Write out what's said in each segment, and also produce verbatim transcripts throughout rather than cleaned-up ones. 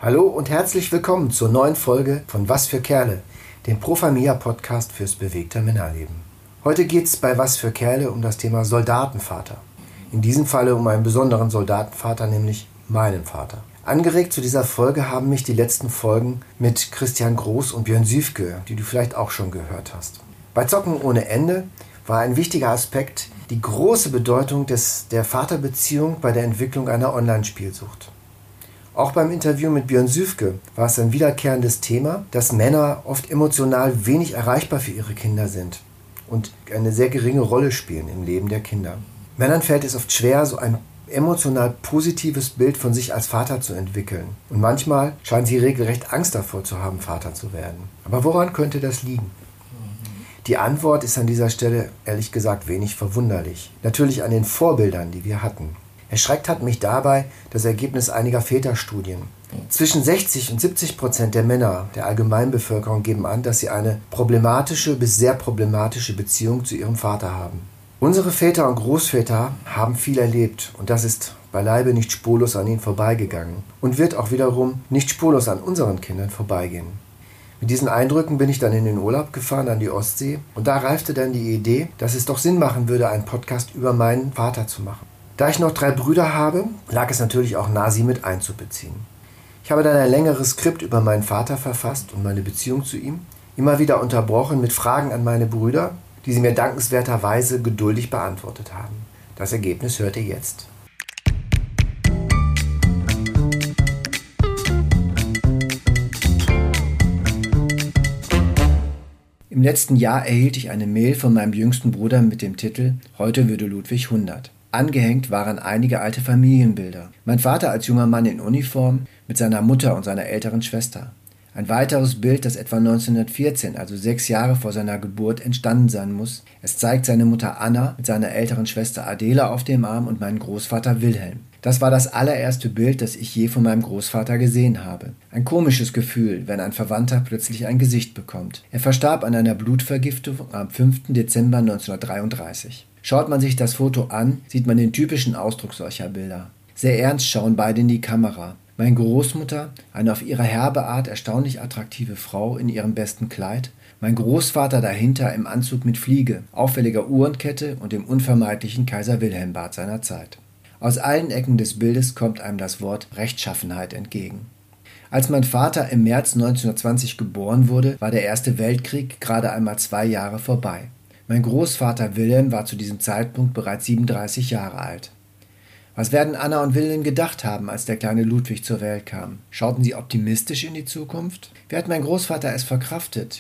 Hallo und herzlich willkommen zur neuen Folge von Was für Kerle, dem Pro Familia Podcast fürs bewegte Männerleben. Heute geht es bei Was für Kerle um das Thema Soldatenvater. In diesem Falle um einen besonderen Soldatenvater, nämlich meinen Vater. Angeregt zu dieser Folge haben mich die letzten Folgen mit Christian Groß und Björn Süfke, die du vielleicht auch schon gehört hast. Bei Zocken ohne Ende war ein wichtiger Aspekt die große Bedeutung des, der Vaterbeziehung bei der Entwicklung einer Online-Spielsucht. Auch beim Interview mit Björn Süfke war es ein wiederkehrendes Thema, dass Männer oft emotional wenig erreichbar für ihre Kinder sind und eine sehr geringe Rolle spielen im Leben der Kinder. Männern fällt es oft schwer, so ein emotional positives Bild von sich als Vater zu entwickeln. Und manchmal scheinen sie regelrecht Angst davor zu haben, Vater zu werden. Aber woran könnte das liegen? Die Antwort ist an dieser Stelle ehrlich gesagt wenig verwunderlich. Natürlich an den Vorbildern, die wir hatten. Erschreckt hat mich dabei das Ergebnis einiger Väterstudien. Zwischen sechzig und siebzig Prozent der Männer der Allgemeinbevölkerung geben an, dass sie eine problematische bis sehr problematische Beziehung zu ihrem Vater haben. Unsere Väter und Großväter haben viel erlebt und das ist beileibe nicht spurlos an ihnen vorbeigegangen und wird auch wiederum nicht spurlos an unseren Kindern vorbeigehen. Mit diesen Eindrücken bin ich dann in den Urlaub gefahren an die Ostsee und da reifte dann die Idee, dass es doch Sinn machen würde, einen Podcast über meinen Vater zu machen. Da ich noch drei Brüder habe, lag es natürlich auch nahe, sie mit einzubeziehen. Ich habe dann ein längeres Skript über meinen Vater verfasst und meine Beziehung zu ihm, immer wieder unterbrochen mit Fragen an meine Brüder, die sie mir dankenswerterweise geduldig beantwortet haben. Das Ergebnis hört ihr jetzt. Im letzten Jahr erhielt ich eine Mail von meinem jüngsten Bruder mit dem Titel »Heute würde Ludwig hundert«. Angehängt waren einige alte Familienbilder. Mein Vater als junger Mann in Uniform mit seiner Mutter und seiner älteren Schwester. Ein weiteres Bild, das etwa neunzehnhundertvierzehn, also sechs Jahre vor seiner Geburt, entstanden sein muss. Es zeigt seine Mutter Anna mit seiner älteren Schwester Adela auf dem Arm und meinen Großvater Wilhelm. Das war das allererste Bild, das ich je von meinem Großvater gesehen habe. Ein komisches Gefühl, wenn ein Verwandter plötzlich ein Gesicht bekommt. Er verstarb an einer Blutvergiftung am fünften Dezember neunzehnhundertdreiunddreißig. Schaut man sich das Foto an, sieht man den typischen Ausdruck solcher Bilder. Sehr ernst schauen beide in die Kamera. Meine Großmutter, eine auf ihre herbe Art erstaunlich attraktive Frau in ihrem besten Kleid, mein Großvater dahinter im Anzug mit Fliege, auffälliger Uhrenkette und dem unvermeidlichen Kaiser-Wilhelm-Bart seiner Zeit. Aus allen Ecken des Bildes kommt einem das Wort Rechtschaffenheit entgegen. Als mein Vater im März neunzehnhundertzwanzig geboren wurde, war der Erste Weltkrieg gerade einmal zwei Jahre vorbei. Mein Großvater Wilhelm war zu diesem Zeitpunkt bereits siebenunddreißig Jahre alt. Was werden Anna und Wilhelm gedacht haben, als der kleine Ludwig zur Welt kam? Schauten sie optimistisch in die Zukunft? Wie hat mein Großvater es verkraftet,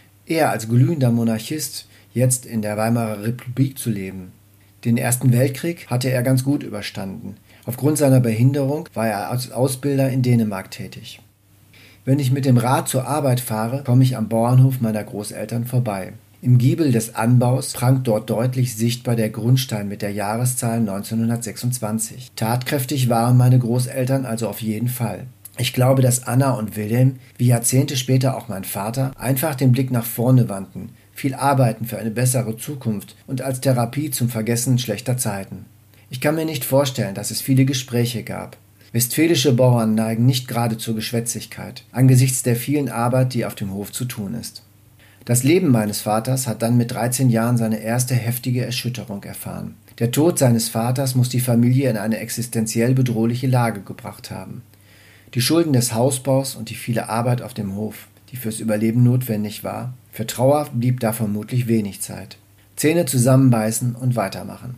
er als glühender Monarchist jetzt in der Weimarer Republik zu leben? Den Ersten Weltkrieg hatte er ganz gut überstanden. Aufgrund seiner Behinderung war er als Ausbilder in Dänemark tätig. Wenn ich mit dem Rad zur Arbeit fahre, komme ich am Bauernhof meiner Großeltern vorbei. Im Giebel des Anbaus prangt dort deutlich sichtbar der Grundstein mit der Jahreszahl neunzehnhundertsechsundzwanzig. Tatkräftig waren meine Großeltern also auf jeden Fall. Ich glaube, dass Anna und Wilhelm, wie Jahrzehnte später auch mein Vater, einfach den Blick nach vorne wandten, viel arbeiten für eine bessere Zukunft und als Therapie zum Vergessen schlechter Zeiten. Ich kann mir nicht vorstellen, dass es viele Gespräche gab. Westfälische Bauern neigen nicht gerade zur Geschwätzigkeit, angesichts der vielen Arbeit, die auf dem Hof zu tun ist. Das Leben meines Vaters hat dann mit dreizehn Jahren seine erste heftige Erschütterung erfahren. Der Tod seines Vaters muss die Familie in eine existenziell bedrohliche Lage gebracht haben. Die Schulden des Hausbaus und die viele Arbeit auf dem Hof, die fürs Überleben notwendig war, für Trauer blieb da vermutlich wenig Zeit. Zähne zusammenbeißen und weitermachen.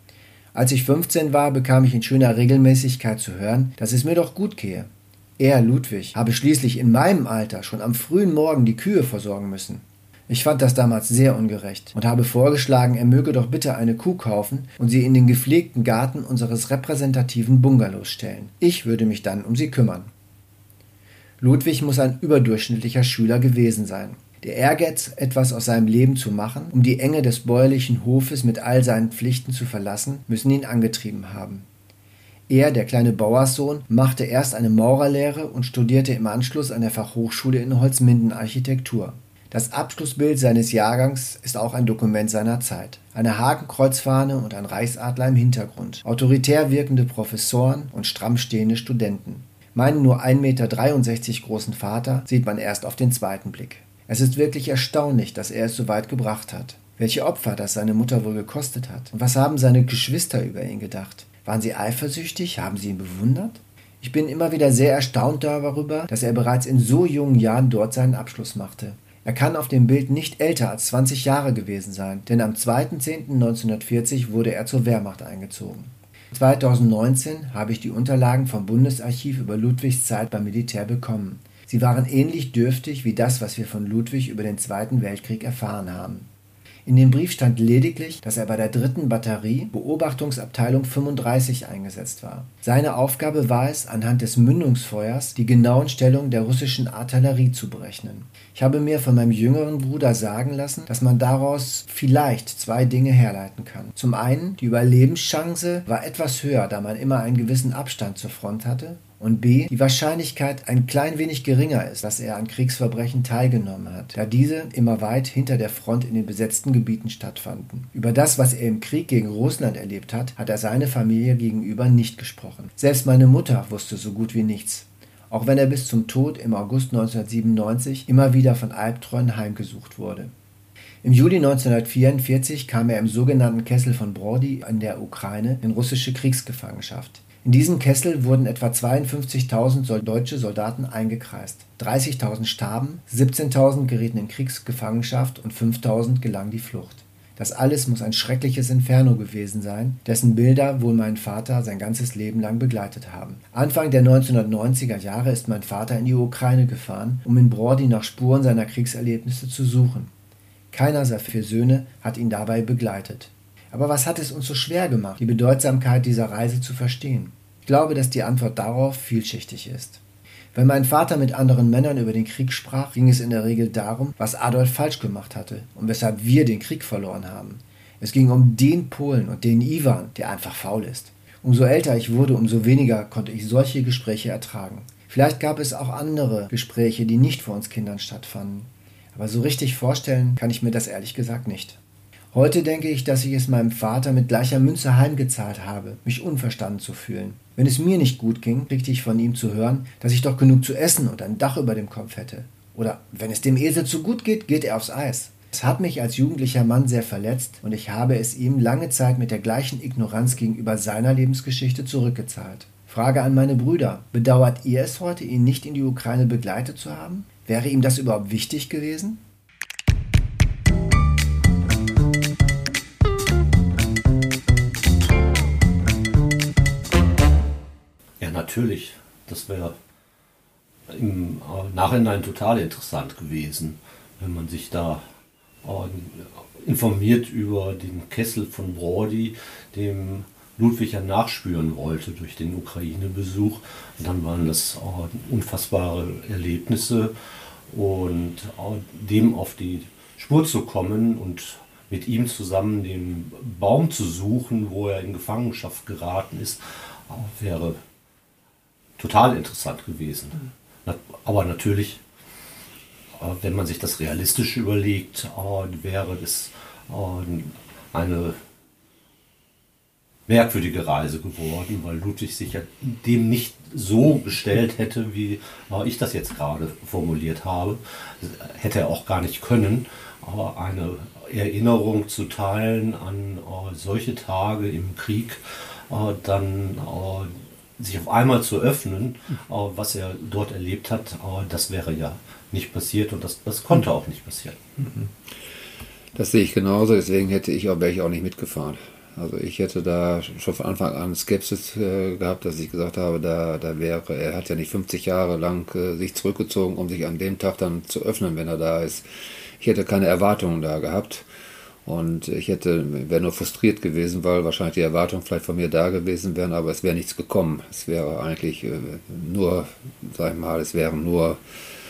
Als ich fünfzehn war, bekam ich in schöner Regelmäßigkeit zu hören, dass es mir doch gut gehe. Er, Ludwig, habe schließlich in meinem Alter schon am frühen Morgen die Kühe versorgen müssen. Ich fand das damals sehr ungerecht und habe vorgeschlagen, er möge doch bitte eine Kuh kaufen und sie in den gepflegten Garten unseres repräsentativen Bungalows stellen. Ich würde mich dann um sie kümmern. Ludwig muss ein überdurchschnittlicher Schüler gewesen sein. Der Ehrgeiz, etwas aus seinem Leben zu machen, um die Enge des bäuerlichen Hofes mit all seinen Pflichten zu verlassen, müssen ihn angetrieben haben. Er, der kleine Bauerssohn, machte erst eine Maurerlehre und studierte im Anschluss an der Fachhochschule in Holzminden Architektur. Das Abschlussbild seines Jahrgangs ist auch ein Dokument seiner Zeit. Eine Hakenkreuzfahne und ein Reichsadler im Hintergrund, autoritär wirkende Professoren und stramm stehende Studenten. Meinen nur ein Meter dreiundsechzig großen Vater sieht man erst auf den zweiten Blick. Es ist wirklich erstaunlich, dass er es so weit gebracht hat. Welche Opfer das seine Mutter wohl gekostet hat. Und was haben seine Geschwister über ihn gedacht? Waren sie eifersüchtig? Haben sie ihn bewundert? Ich bin immer wieder sehr erstaunt darüber, dass er bereits in so jungen Jahren dort seinen Abschluss machte. Er kann auf dem Bild nicht älter als zwanzig Jahre gewesen sein, denn am zweiter zehnter neunzehnhundertvierzig wurde er zur Wehrmacht eingezogen. zweitausendneunzehn habe ich die Unterlagen vom Bundesarchiv über Ludwigs Zeit beim Militär bekommen. Sie waren ähnlich dürftig wie das, was wir von Ludwig über den Zweiten Weltkrieg erfahren haben. In dem Brief stand lediglich, dass er bei der dritten Batterie, Beobachtungsabteilung fünfunddreißig, eingesetzt war. Seine Aufgabe war es, anhand des Mündungsfeuers die genauen Stellungen der russischen Artillerie zu berechnen. Ich habe mir von meinem jüngeren Bruder sagen lassen, dass man daraus vielleicht zwei Dinge herleiten kann. Zum einen, die Überlebenschance war etwas höher, da man immer einen gewissen Abstand zur Front hatte. Und b. die Wahrscheinlichkeit ein klein wenig geringer ist, dass er an Kriegsverbrechen teilgenommen hat, da diese immer weit hinter der Front in den besetzten Gebieten stattfanden. Über das, was er im Krieg gegen Russland erlebt hat, hat er seine Familie gegenüber nicht gesprochen. Selbst meine Mutter wusste so gut wie nichts, auch wenn er bis zum Tod im August neunzehnhundertsiebenundneunzig immer wieder von Albträumen heimgesucht wurde. Im Juli neunzehnhundertvierundvierzig kam er im sogenannten Kessel von Brody in der Ukraine in russische Kriegsgefangenschaft. In diesem Kessel wurden etwa zweiundfünfzigtausend deutsche Soldaten eingekreist. dreißigtausend starben, siebzehntausend gerieten in Kriegsgefangenschaft und fünftausend gelang die Flucht. Das alles muss ein schreckliches Inferno gewesen sein, dessen Bilder wohl mein Vater sein ganzes Leben lang begleitet haben. Anfang der neunzehnhundertneunziger Jahre ist mein Vater in die Ukraine gefahren, um in Brody nach Spuren seiner Kriegserlebnisse zu suchen. Keiner seiner vier Söhne hat ihn dabei begleitet. Aber was hat es uns so schwer gemacht, die Bedeutsamkeit dieser Reise zu verstehen? Ich glaube, dass die Antwort darauf vielschichtig ist. Wenn mein Vater mit anderen Männern über den Krieg sprach, ging es in der Regel darum, was Adolf falsch gemacht hatte und weshalb wir den Krieg verloren haben. Es ging um den Polen und den Iwan, der einfach faul ist. Umso älter ich wurde, umso weniger konnte ich solche Gespräche ertragen. Vielleicht gab es auch andere Gespräche, die nicht vor uns Kindern stattfanden. Aber so richtig vorstellen kann ich mir das ehrlich gesagt nicht. Heute denke ich, dass ich es meinem Vater mit gleicher Münze heimgezahlt habe, mich unverstanden zu fühlen. Wenn es mir nicht gut ging, kriegte ich von ihm zu hören, dass ich doch genug zu essen und ein Dach über dem Kopf hätte. Oder wenn es dem Esel zu gut geht, geht er aufs Eis. Es hat mich als jugendlicher Mann sehr verletzt und ich habe es ihm lange Zeit mit der gleichen Ignoranz gegenüber seiner Lebensgeschichte zurückgezahlt. Frage an meine Brüder: Bedauert ihr es heute, ihn nicht in die Ukraine begleitet zu haben? Wäre ihm das überhaupt wichtig gewesen? Ja, natürlich. Das wäre im Nachhinein total interessant gewesen, wenn man sich da informiert über den Kessel von Brody, dem Ludwig ja nachspüren wollte durch den Ukraine-Besuch. Und dann waren das unfassbare Erlebnisse und dem auf die Spur zu kommen und mit ihm zusammen den Baum zu suchen, wo er in Gefangenschaft geraten ist, wäre total interessant gewesen. Aber natürlich, wenn man sich das realistisch überlegt, wäre es eine merkwürdige Reise geworden, weil Ludwig sich ja dem nicht so gestellt hätte, wie ich das jetzt gerade formuliert habe. Hätte er auch gar nicht können, aber eine Erinnerung zu teilen an solche Tage im Krieg, dann sich auf einmal zu öffnen, was er dort erlebt hat, das wäre ja nicht passiert und das, das konnte auch nicht passieren. Das sehe ich genauso, deswegen hätte ich auch, wäre ich auch nicht mitgefahren. Also ich hätte da schon von Anfang an Skepsis äh, gehabt, dass ich gesagt habe, da, da wäre, er hat ja nicht fünfzig Jahre lang äh, sich zurückgezogen, um sich an dem Tag dann zu öffnen, wenn er da ist. Ich hätte keine Erwartungen da gehabt und ich hätte, wäre nur frustriert gewesen, weil wahrscheinlich die Erwartungen vielleicht von mir da gewesen wären, aber es wäre nichts gekommen. Es wäre eigentlich äh, nur, sag ich mal, es wären nur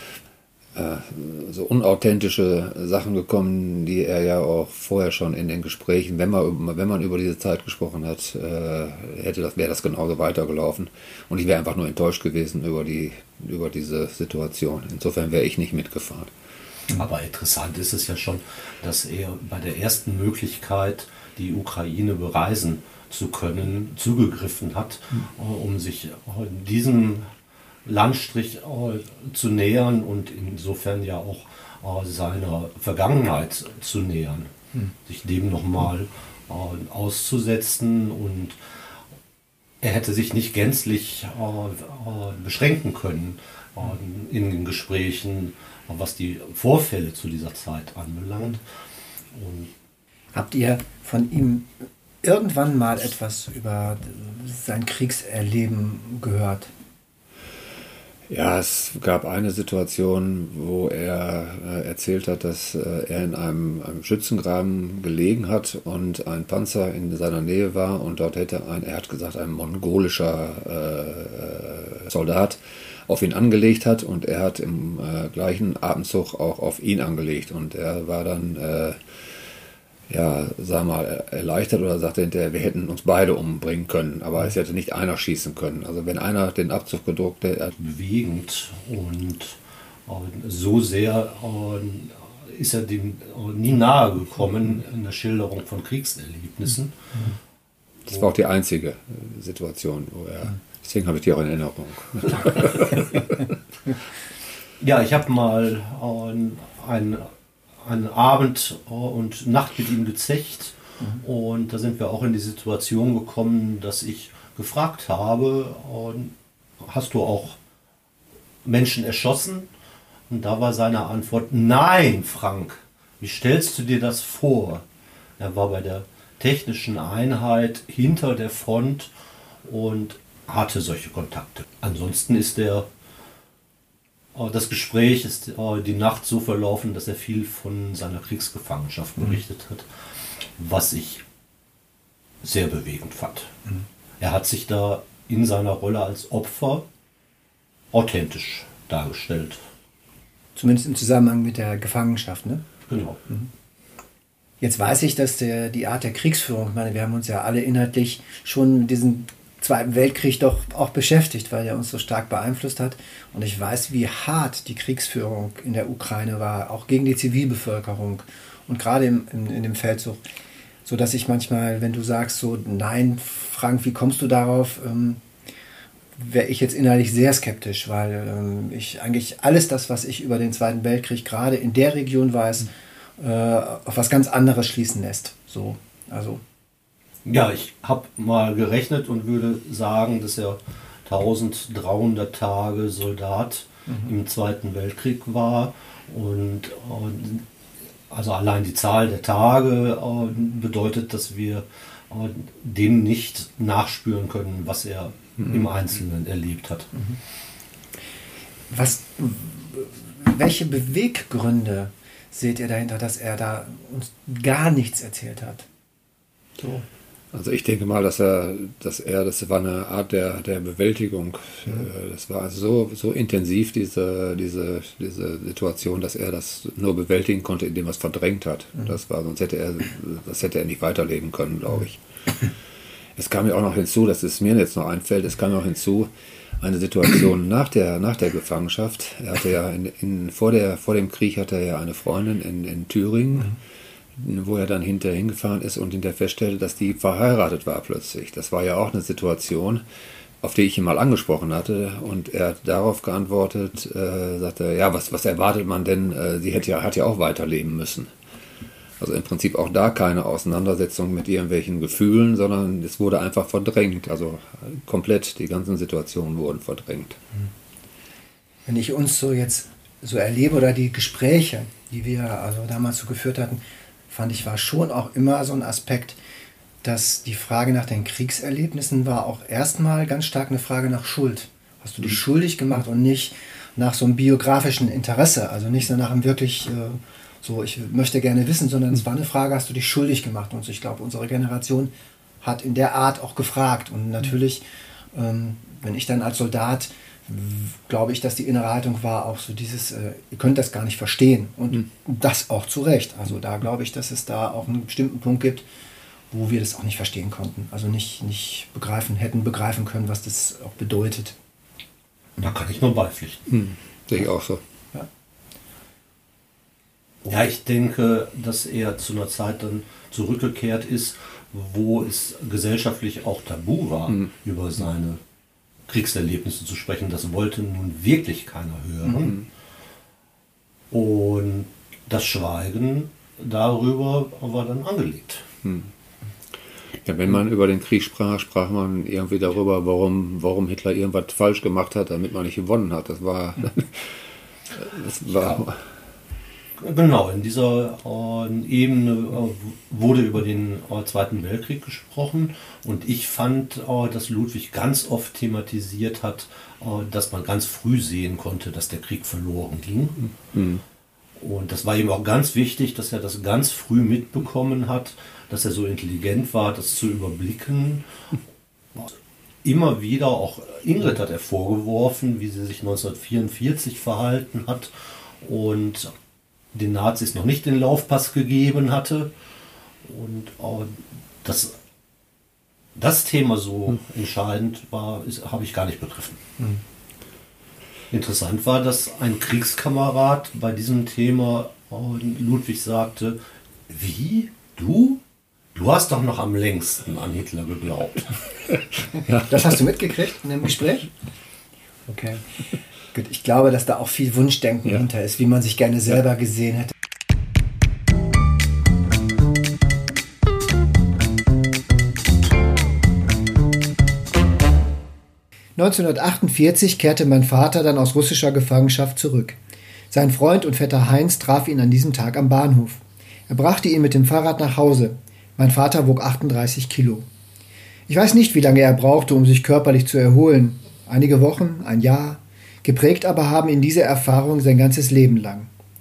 so unauthentische Sachen gekommen, die er ja auch vorher schon in den Gesprächen, wenn man, wenn man über diese Zeit gesprochen hat, hätte das, wäre das genauso weitergelaufen. Und ich wäre einfach nur enttäuscht gewesen über die, über diese Situation. Insofern wäre ich nicht mitgefahren. Aber interessant ist es ja schon, dass er bei der ersten Möglichkeit, die Ukraine bereisen zu können, zugegriffen hat, um sich in diesem Landstrich äh, zu nähern und insofern ja auch äh, seiner Vergangenheit zu nähern, hm. sich dem nochmal äh, auszusetzen, und er hätte sich nicht gänzlich äh, äh, beschränken können äh, in den Gesprächen, was die Vorfälle zu dieser Zeit anbelangt. Und habt ihr von ihm irgendwann mal etwas über sein Kriegserleben gehört? Ja, es gab eine Situation, wo er äh, erzählt hat, dass äh, er in einem, einem Schützengraben gelegen hat und ein Panzer in seiner Nähe war, und dort hätte ein, er hat gesagt, ein mongolischer äh, Soldat auf ihn angelegt hat, und er hat im äh, gleichen Atemzug auch auf ihn angelegt, und er war dann äh, ja, sag mal, erleichtert oder sagte hinterher, wir hätten uns beide umbringen können, aber es hätte nicht einer schießen können. Also wenn einer den Abzug gedruckt hätte. Bewegend, und äh, so sehr äh, ist er dem äh, nie nahe gekommen in der Schilderung von Kriegserlebnissen. Das war auch die einzige Situation, wo er, deswegen habe ich die auch in Erinnerung. Ja, ich habe mal äh, ein einen Abend und Nacht mit ihm gezecht, mhm. und da sind wir auch in die Situation gekommen, dass ich gefragt habe, hast du auch Menschen erschossen? Und da war seine Antwort, nein, Frank, wie stellst du dir das vor? Er war bei der technischen Einheit hinter der Front und hatte solche Kontakte. Ansonsten ist der Das Gespräch ist die Nacht so verlaufen, dass er viel von seiner Kriegsgefangenschaft berichtet hat, was ich sehr bewegend fand. Mhm. Er hat sich da in seiner Rolle als Opfer authentisch dargestellt. Zumindest im Zusammenhang mit der Gefangenschaft, ne? Genau. Mhm. Jetzt weiß ich, dass der, die Art der Kriegsführung, ich meine, wir haben uns ja alle inhaltlich schon mit diesem Zweiten Weltkrieg doch auch beschäftigt, weil er uns so stark beeinflusst hat. Und ich weiß, wie hart die Kriegsführung in der Ukraine war, auch gegen die Zivilbevölkerung und gerade im, in, in dem Feldzug. So dass ich manchmal, wenn du sagst so, nein, Frank, wie kommst du darauf, ähm, wäre ich jetzt innerlich sehr skeptisch, weil ähm, ich eigentlich alles das, was ich über den Zweiten Weltkrieg gerade in der Region weiß, äh, auf was ganz anderes schließen lässt. So, also Ja, ich habe mal gerechnet und würde sagen, dass er dreizehnhundert Tage Soldat mhm. im Zweiten Weltkrieg war, und äh, also allein die Zahl der Tage äh, bedeutet, dass wir äh, dem nicht nachspüren können, was er mhm. im Einzelnen erlebt hat. Mhm. Was, welche Beweggründe seht ihr dahinter, dass er da uns gar nichts erzählt hat? So. Also ich denke mal, dass er, dass er, das war eine Art der, der Bewältigung. Mhm. Das war also so, so intensiv, diese, diese, diese Situation, dass er das nur bewältigen konnte, indem er es verdrängt hat. Mhm. Das war, sonst hätte er, das hätte er nicht weiterleben können, glaube ich. Mhm. Es kam ja auch noch hinzu, dass es mir jetzt noch einfällt, es kam auch hinzu, eine Situation nach der, nach der Gefangenschaft. Er hatte ja in, in, vor, der, vor dem Krieg hatte er ja eine Freundin in, in Thüringen, mhm. wo er dann hinterher hingefahren ist und hinterher feststellte, dass die verheiratet war plötzlich. Das war ja auch eine Situation, auf die ich ihn mal angesprochen hatte, und er hat darauf geantwortet, äh, sagte, ja, was, was erwartet man denn, äh, sie hätte ja, hat ja auch weiterleben müssen. Also im Prinzip auch da keine Auseinandersetzung mit irgendwelchen Gefühlen, sondern es wurde einfach verdrängt, also komplett, die ganzen Situationen wurden verdrängt. Wenn ich uns so jetzt so erlebe oder die Gespräche, die wir also damals so geführt hatten, fand ich, war schon auch immer so ein Aspekt, dass die Frage nach den Kriegserlebnissen war auch erstmal ganz stark eine Frage nach Schuld. Hast du dich schuldig gemacht und nicht nach so einem biografischen Interesse, also nicht so nach einem wirklich äh, so, ich möchte gerne wissen, sondern es war eine Frage, hast du dich schuldig gemacht? Und ich glaube, unsere Generation hat in der Art auch gefragt. Und natürlich, ähm, wenn ich dann als Soldat, glaube ich, dass die innere Haltung war auch so dieses, äh, ihr könnt das gar nicht verstehen. Und mhm. das auch zu Recht. Also da glaube ich, dass es da auch einen bestimmten Punkt gibt, wo wir das auch nicht verstehen konnten. Also nicht, nicht begreifen, hätten begreifen können, was das auch bedeutet. Da kann ich nur beipflichten. Mhm. Sehe ich auch so. Ja. Ja, ich denke, dass er zu einer Zeit dann zurückgekehrt ist, wo es gesellschaftlich auch tabu war, mhm. über seine Kriegserlebnisse zu sprechen. Das wollte nun wirklich keiner hören. Mhm. Und das Schweigen darüber war dann angelegt. Mhm. Ja, wenn man über den Krieg sprach, sprach man irgendwie darüber, warum, warum Hitler irgendwas falsch gemacht hat, damit man nicht gewonnen hat. Das war... das war ja. Genau, in dieser äh, Ebene äh, wurde über den äh, Zweiten Weltkrieg gesprochen und ich fand, äh, dass Ludwig ganz oft thematisiert hat, äh, dass man ganz früh sehen konnte, dass der Krieg verloren ging. Mhm. Und das war ihm auch ganz wichtig, dass er das ganz früh mitbekommen hat, dass er so intelligent war, das zu überblicken. Immer wieder, auch Ingrid hat er vorgeworfen, wie sie sich neunzehnhundertvierundvierzig verhalten hat und den Nazis noch nicht den Laufpass gegeben hatte. Und äh, dass das Thema so hm. entscheidend war, habe ich gar nicht begriffen. Hm. Interessant war, dass ein Kriegskamerad bei diesem Thema äh, Ludwig sagte, wie? Du? Du hast doch noch am längsten an Hitler geglaubt. Ja. Das hast du mitgekriegt in dem Gespräch? Okay. Gut, ich glaube, dass da auch viel Wunschdenken ja. hinter ist, wie man sich gerne selber ja. gesehen hätte. neunzehnhundertachtundvierzig kehrte mein Vater dann aus russischer Gefangenschaft zurück. Sein Freund und Vetter Heinz traf ihn an diesem Tag am Bahnhof. Er brachte ihn mit dem Fahrrad nach Hause. Mein Vater wog achtunddreißig Kilo. Ich weiß nicht, wie lange er brauchte, um sich körperlich zu erholen. Einige Wochen, ein Jahr. Geprägt aber haben ihn diese Erfahrungen sein ganzes Leben lang.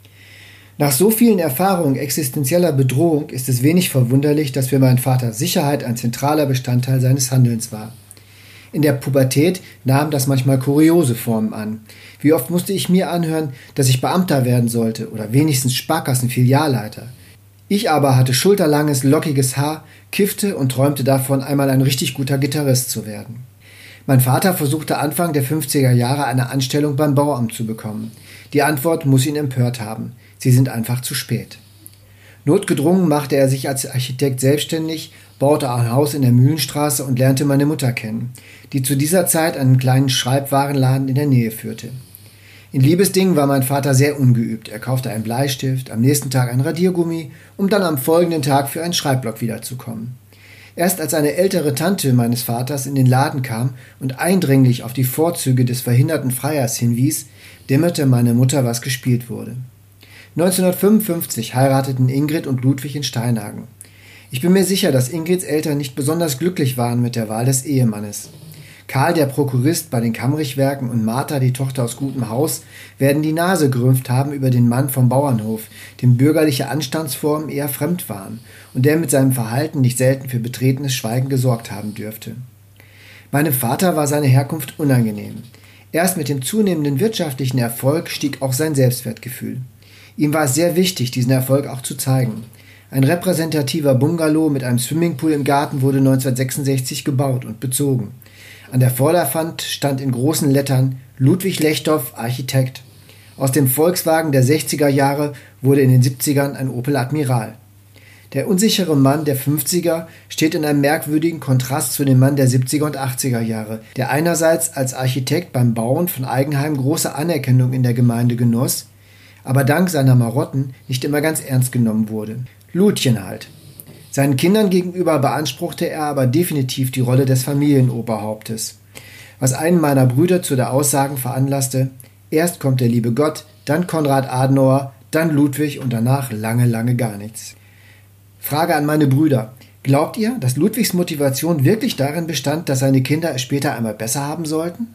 Nach so vielen Erfahrungen existenzieller Bedrohung ist es wenig verwunderlich, dass für meinen Vater Sicherheit ein zentraler Bestandteil seines Handelns war. In der Pubertät nahm das manchmal kuriose Formen an. Wie oft musste ich mir anhören, dass ich Beamter werden sollte oder wenigstens Sparkassenfilialleiter. Ich aber hatte schulterlanges, lockiges Haar, kiffte und träumte davon, einmal ein richtig guter Gitarrist zu werden. Mein Vater versuchte Anfang der fünfziger Jahre eine Anstellung beim Bauamt zu bekommen. Die Antwort muss ihn empört haben. Sie sind einfach zu spät. Notgedrungen machte er sich als Architekt selbstständig, baute ein Haus in der Mühlenstraße und lernte meine Mutter kennen, die zu dieser Zeit einen kleinen Schreibwarenladen in der Nähe führte. In Liebesdingen war mein Vater sehr ungeübt. Er kaufte einen Bleistift, am nächsten Tag ein Radiergummi, um dann am folgenden Tag für einen Schreibblock wiederzukommen. Erst als eine ältere Tante meines Vaters in den Laden kam und eindringlich auf die Vorzüge des verhinderten Freiers hinwies, dämmerte meine Mutter, was gespielt wurde. neunzehnhundertfünfundfünfzig heirateten Ingrid und Ludwig in Steinhagen. Ich bin mir sicher, dass Ingrids Eltern nicht besonders glücklich waren mit der Wahl des Ehemannes. Karl, der Prokurist bei den Kammrichwerken, und Martha, die Tochter aus gutem Haus, werden die Nase gerümpft haben über den Mann vom Bauernhof, dem bürgerliche Anstandsformen eher fremd waren und der mit seinem Verhalten nicht selten für betretenes Schweigen gesorgt haben dürfte. Meinem Vater war seine Herkunft unangenehm. Erst mit dem zunehmenden wirtschaftlichen Erfolg stieg auch sein Selbstwertgefühl. Ihm war es sehr wichtig, diesen Erfolg auch zu zeigen. Ein repräsentativer Bungalow mit einem Swimmingpool im Garten wurde neunzehnhundertsechsundsechzig gebaut und bezogen. An der Vorderwand stand in großen Lettern Ludwig Lechthoff, Architekt. Aus dem Volkswagen der sechziger Jahre wurde in den siebzigern ein Opel Admiral. Der unsichere Mann der fünfziger steht in einem merkwürdigen Kontrast zu dem Mann der siebziger und achtziger Jahre, der einerseits als Architekt beim Bauen von Eigenheimen große Anerkennung in der Gemeinde genoss, aber dank seiner Marotten nicht immer ganz ernst genommen wurde. Ludchen halt. Seinen Kindern gegenüber beanspruchte er aber definitiv die Rolle des Familienoberhauptes, was einen meiner Brüder zu der Aussage veranlasste: Erst kommt der liebe Gott, dann Konrad Adenauer, dann Ludwig und danach lange, lange gar nichts. Frage an meine Brüder: Glaubt ihr, dass Ludwigs Motivation wirklich darin bestand, dass seine Kinder es später einmal besser haben sollten?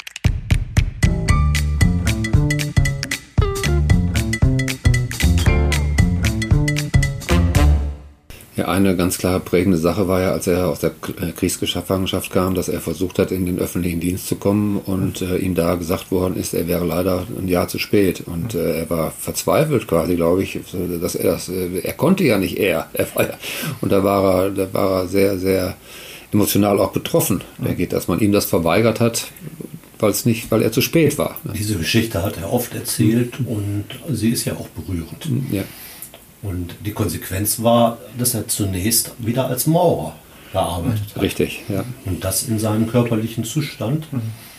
Ja, eine ganz klar prägende Sache war ja, als er aus der Kriegsgefangenschaft kam, dass er versucht hat, in den öffentlichen Dienst zu kommen und äh, ihm da gesagt worden ist, er wäre leider ein Jahr zu spät. Und äh, er war verzweifelt quasi, glaube ich, dass er das, äh, er konnte ja nicht er. er war ja, und da war er, da war er sehr, sehr emotional auch betroffen, der geht, dass man ihm das verweigert hat, weil es nicht, weil er zu spät war. Diese Geschichte hat er oft erzählt und sie ist ja auch berührend. Ja. Und die Konsequenz war, dass er zunächst wieder als Maurer gearbeitet hat. Richtig, ja. Und das in seinem körperlichen Zustand. Mhm.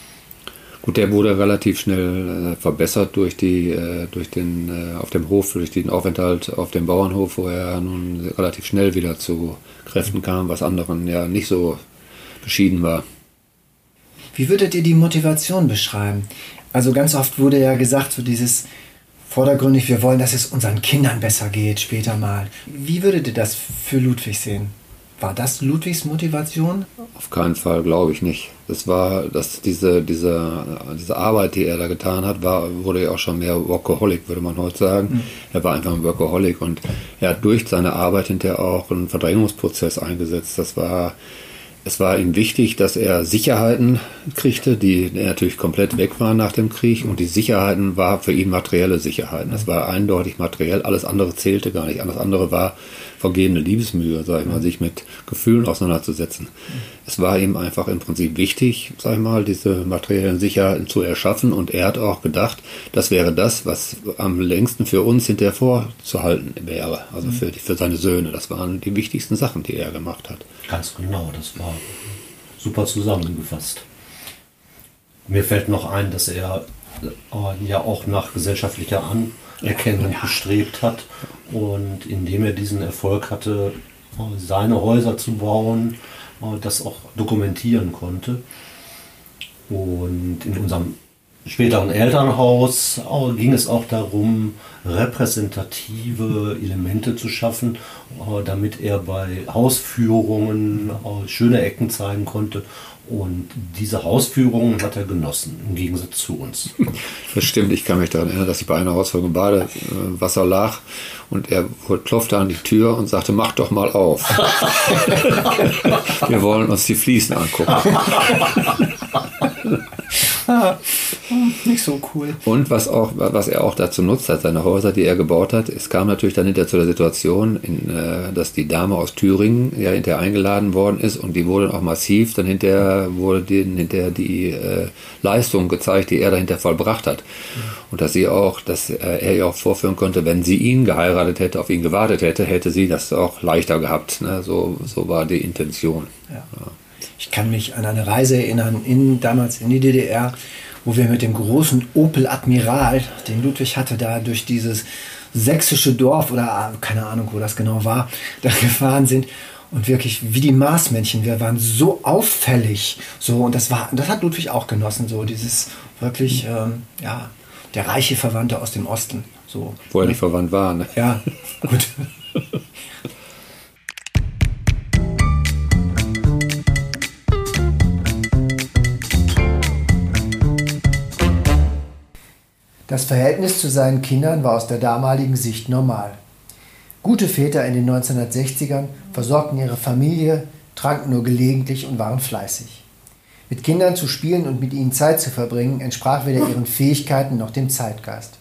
Gut, der wurde relativ schnell äh, verbessert durch die, äh, durch den, äh, auf dem Hof, durch den Aufenthalt auf dem Bauernhof, wo er nun relativ schnell wieder zu Kräften kam, was anderen ja nicht so beschieden war. Wie würdet ihr die Motivation beschreiben? Also ganz oft wurde ja gesagt, so dieses vordergründig, wir wollen, dass es unseren Kindern besser geht, später mal. Wie würdet ihr das für Ludwig sehen? War das Ludwigs Motivation? Auf keinen Fall, glaube ich nicht. Das war, dass diese, diese, diese Arbeit, die er da getan hat, war, wurde ja auch schon mehr Workaholic, würde man heute sagen. Mhm. Er war einfach ein Workaholic und er hat durch seine Arbeit hinterher auch einen Verdrängungsprozess eingesetzt. Das war, es war ihm wichtig, dass er Sicherheiten kriegte, die natürlich komplett weg waren nach dem Krieg. Und die Sicherheiten war für ihn materielle Sicherheiten. Das war eindeutig materiell. Alles andere zählte gar nicht. Alles andere war vergebene Liebesmühe, sag ich mal, sich mit Gefühlen auseinanderzusetzen. Es war ihm einfach im Prinzip wichtig, sag ich mal, diese materiellen Sicherheiten zu erschaffen. Und er hat auch gedacht, das wäre das, was am längsten für uns hinterher vorzuhalten wäre. Also für, für seine Söhne. Das waren die wichtigsten Sachen, die er gemacht hat. Ganz genau, das war super zusammengefasst. Mir fällt noch ein, dass er äh, ja auch nach gesellschaftlicher Anerkennung ja. bestrebt hat und indem er diesen Erfolg hatte, äh, seine Häuser zu bauen, äh, das auch dokumentieren konnte. Und in unserem späteren Elternhaus äh, ging es auch darum, repräsentative Elemente zu schaffen, äh, damit er bei Hausführungen äh, schöne Ecken zeigen konnte. Und diese Hausführungen hat er genossen, im Gegensatz zu uns. Das stimmt, ich kann mich daran erinnern, dass ich bei einer Hausführung im Badewasser lag und er klopfte an die Tür und sagte, mach doch mal auf. Wir wollen uns die Fliesen angucken. Nicht so cool. Und was, auch, was er auch dazu nutzt hat, seine Häuser, die er gebaut hat, es kam natürlich dann hinterher zu der Situation, in, äh, dass die Dame aus Thüringen ja hinterher eingeladen worden ist und die wurde auch massiv, dann hinterher wurde denen hinterher die äh, Leistung gezeigt, die er dahinter vollbracht hat. Mhm. Und dass sie auch, dass äh, er ihr auch vorführen konnte, wenn sie ihn geheiratet hätte, auf ihn gewartet hätte, hätte sie das auch leichter gehabt. Ne? So, so war die Intention. Ja. Ja. Ich kann mich an eine Reise erinnern, in, damals in die D D R, wo wir mit dem großen Opel Admiral, den Ludwig hatte, da durch dieses sächsische Dorf oder keine Ahnung, wo das genau war, da gefahren sind und wirklich wie die Marsmännchen, wir waren so auffällig, so, und das war, das hat Ludwig auch genossen, so dieses wirklich, ähm, ja, der reiche Verwandte aus dem Osten, so. Wo er nicht verwandt war, ne? Ja, gut. Das Verhältnis zu seinen Kindern war aus der damaligen Sicht normal. Gute Väter in den neunzehnhundertsechzigern versorgten ihre Familie, tranken nur gelegentlich und waren fleißig. Mit Kindern zu spielen und mit ihnen Zeit zu verbringen, entsprach weder ihren Fähigkeiten noch dem Zeitgeist.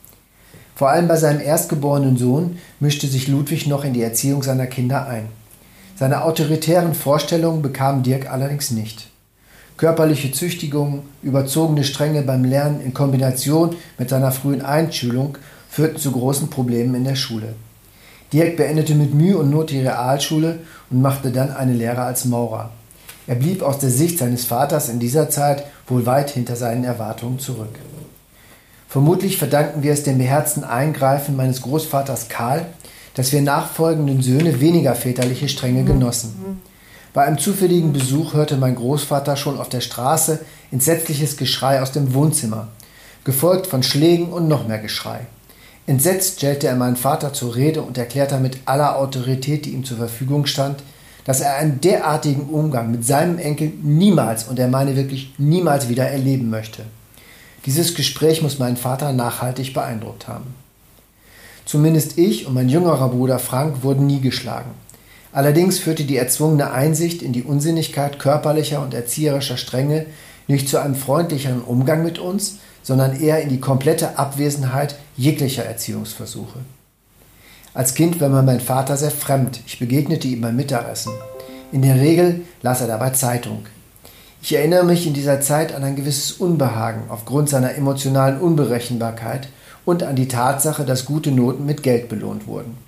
Vor allem bei seinem erstgeborenen Sohn mischte sich Ludwig noch in die Erziehung seiner Kinder ein. Seine autoritären Vorstellungen bekam Dirk allerdings nicht. Körperliche Züchtigung, überzogene Strenge beim Lernen in Kombination mit seiner frühen Einschulung führten zu großen Problemen in der Schule. Dirk beendete mit Mühe und Not die Realschule und machte dann eine Lehre als Maurer. Er blieb aus der Sicht seines Vaters in dieser Zeit wohl weit hinter seinen Erwartungen zurück. Vermutlich verdanken wir es dem beherzten Eingreifen meines Großvaters Karl, dass wir nachfolgenden Söhne weniger väterliche Strenge genossen. Bei einem zufälligen Besuch hörte mein Großvater schon auf der Straße entsetzliches Geschrei aus dem Wohnzimmer, gefolgt von Schlägen und noch mehr Geschrei. Entsetzt stellte er meinen Vater zur Rede und erklärte mit aller Autorität, die ihm zur Verfügung stand, dass er einen derartigen Umgang mit seinem Enkel niemals, und er meine wirklich niemals, wieder erleben möchte. Dieses Gespräch muss meinen Vater nachhaltig beeindruckt haben. Zumindest ich und mein jüngerer Bruder Frank wurden nie geschlagen. Allerdings führte die erzwungene Einsicht in die Unsinnigkeit körperlicher und erzieherischer Strenge nicht zu einem freundlicheren Umgang mit uns, sondern eher in die komplette Abwesenheit jeglicher Erziehungsversuche. Als Kind war mir mein Vater sehr fremd. Ich begegnete ihm beim Mittagessen. In der Regel las er dabei Zeitung. Ich erinnere mich in dieser Zeit an ein gewisses Unbehagen aufgrund seiner emotionalen Unberechenbarkeit und an die Tatsache, dass gute Noten mit Geld belohnt wurden.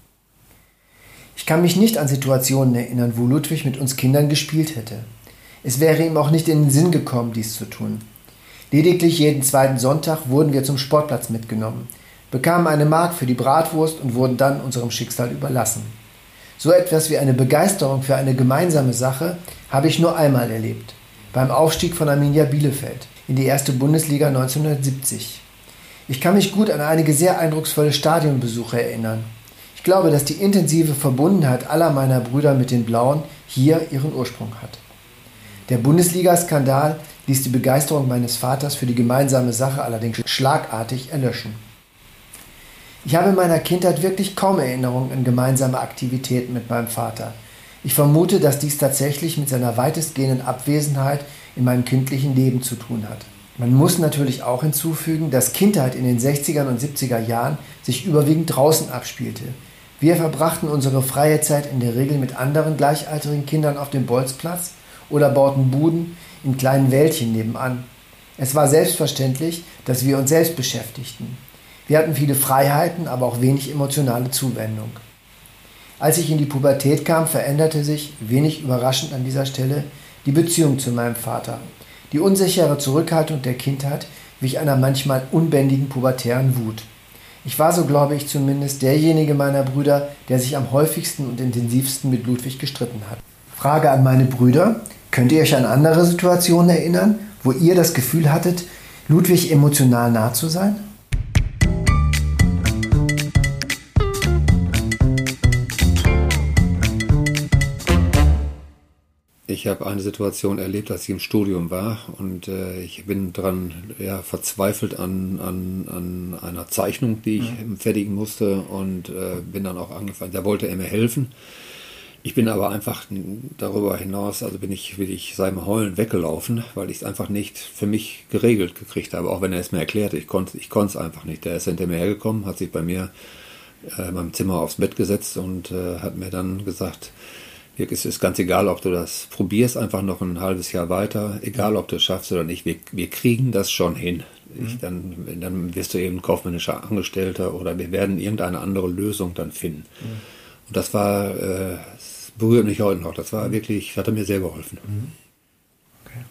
Ich kann mich nicht an Situationen erinnern, wo Ludwig mit uns Kindern gespielt hätte. Es wäre ihm auch nicht in den Sinn gekommen, dies zu tun. Lediglich jeden zweiten Sonntag wurden wir zum Sportplatz mitgenommen, bekamen eine Mark für die Bratwurst und wurden dann unserem Schicksal überlassen. So etwas wie eine Begeisterung für eine gemeinsame Sache habe ich nur einmal erlebt, beim Aufstieg von Arminia Bielefeld in die erste Bundesliga neunzehnhundertsiebzig. Ich kann mich gut an einige sehr eindrucksvolle Stadionbesuche erinnern. Ich glaube, dass die intensive Verbundenheit aller meiner Brüder mit den Blauen hier ihren Ursprung hat. Der Bundesliga-Skandal ließ die Begeisterung meines Vaters für die gemeinsame Sache allerdings schlagartig erlöschen. Ich habe in meiner Kindheit wirklich kaum Erinnerungen an gemeinsame Aktivitäten mit meinem Vater. Ich vermute, dass dies tatsächlich mit seiner weitestgehenden Abwesenheit in meinem kindlichen Leben zu tun hat. Man muss natürlich auch hinzufügen, dass Kindheit in den sechziger und siebziger Jahren sich überwiegend draußen abspielte. Wir verbrachten unsere freie Zeit in der Regel mit anderen gleichaltrigen Kindern auf dem Bolzplatz oder bauten Buden in kleinen Wäldchen nebenan. Es war selbstverständlich, dass wir uns selbst beschäftigten. Wir hatten viele Freiheiten, aber auch wenig emotionale Zuwendung. Als ich in die Pubertät kam, veränderte sich, wenig überraschend an dieser Stelle, die Beziehung zu meinem Vater. Die unsichere Zurückhaltung der Kindheit wich einer manchmal unbändigen pubertären Wut. Ich war, so glaube ich zumindest, derjenige meiner Brüder, der sich am häufigsten und intensivsten mit Ludwig gestritten hat. Frage an meine Brüder: Könnt ihr euch an andere Situationen erinnern, wo ihr das Gefühl hattet, Ludwig emotional nah zu sein? Ich habe eine Situation erlebt, als ich im Studium war und äh, ich bin dran ja, verzweifelt an, an, an einer Zeichnung, die ich mhm. fertigen musste und äh, bin dann auch angefangen. Da wollte er mir helfen. Ich bin aber einfach darüber hinaus, also bin ich, will ich sei mal heulen, weggelaufen, weil ich es einfach nicht für mich geregelt gekriegt habe, auch wenn er es mir erklärte. Ich konnte ich konnte es einfach nicht. Der ist hinter mir hergekommen, hat sich bei mir äh, in meinem Zimmer aufs Bett gesetzt und äh, hat mir dann gesagt: Es ist ganz egal, ob du das probierst, einfach noch ein halbes Jahr weiter, egal ob du es schaffst oder nicht, wir, wir kriegen das schon hin. Ich, dann, dann wirst du eben kaufmännischer Angestellter oder wir werden irgendeine andere Lösung dann finden. Mhm. Und das war, äh, das berührt mich heute noch, das war wirklich, hat er mir sehr geholfen. Mhm. Okay.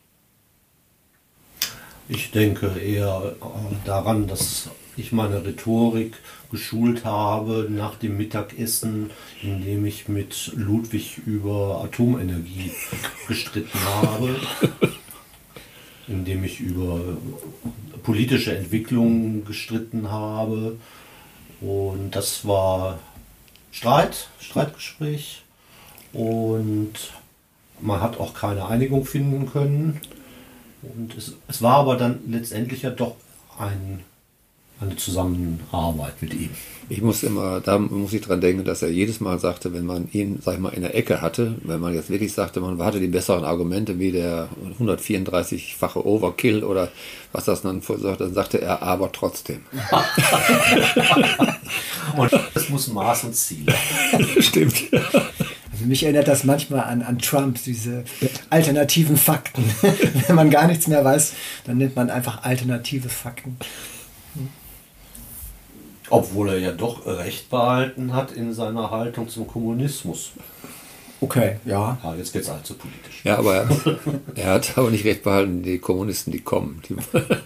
Ich denke eher daran, dass ich meine Rhetorik geschult habe nach dem Mittagessen, indem ich mit Ludwig über Atomenergie gestritten habe, indem ich über politische Entwicklungen gestritten habe. Und das war Streit, Streitgespräch. Und man hat auch keine Einigung finden können. Und es, es war aber dann letztendlich ja doch ein eine Zusammenarbeit mit ihm. Ich muss immer, da muss ich dran denken, dass er jedes Mal sagte, wenn man ihn, sag ich mal, in der Ecke hatte, wenn man jetzt wirklich sagte, man hatte die besseren Argumente wie der hundertvierunddreißig-fache Overkill oder was das dann sagt, dann sagte er, aber trotzdem. Und das muss Maß und Ziel. Stimmt. Also mich erinnert das manchmal an, an Trump, diese alternativen Fakten. Wenn man gar nichts mehr weiß, dann nennt man einfach alternative Fakten. Obwohl er ja doch Recht behalten hat in seiner Haltung zum Kommunismus. Okay, ja. Ja, jetzt wird es allzu politisch. Ja, aber er, er hat aber nicht Recht behalten, die Kommunisten, die kommen. Die